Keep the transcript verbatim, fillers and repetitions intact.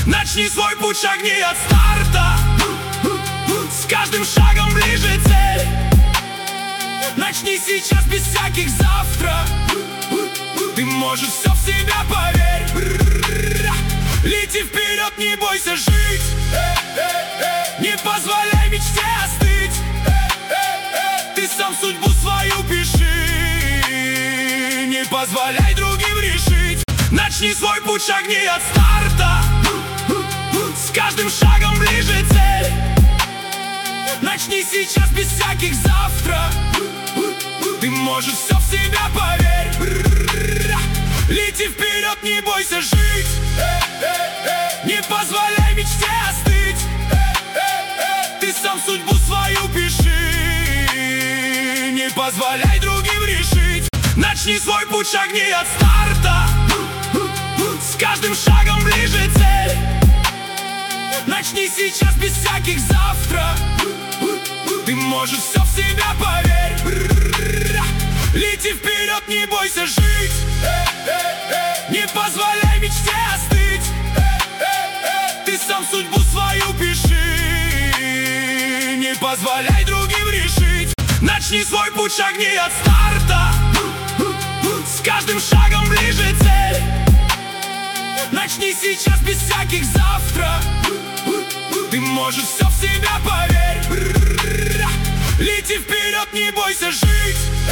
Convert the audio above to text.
Начни свой путь, шагни от старта. С каждым шагом ближе цель. Начни сейчас без всяких завтра. Ты можешь все в себя, поверь. Лети вперед, не бойся жить. Не позволяй мечте остыть. Ты сам судьбу свою пиши. Не позволяй другим решить. Начни свой путь, шагни от старта. С каждым шагом ближе цель. Начни сейчас без всяких завтра. Ты можешь все в себя, поверь. Лети вперед, не бойся жить. Не позволяй мечте остыть. Ты сам судьбу свою пиши. Не позволяй другим решить. Начни свой путь, шагни от старта. С каждым шагом ближе цель. Начни сейчас без всяких завтра. Ты можешь все в себя, поверь. Лети вперед, не бойся жить. Не позволяй мечте остыть. Ты сам судьбу свою пиши. Не позволяй другим решить. Начни свой путь, шагни от старта. С каждым шагом ближе цель. Начни сейчас без всяких завтра. Ты можешь все в себя, поверь. Лети вперед, не бойся жить.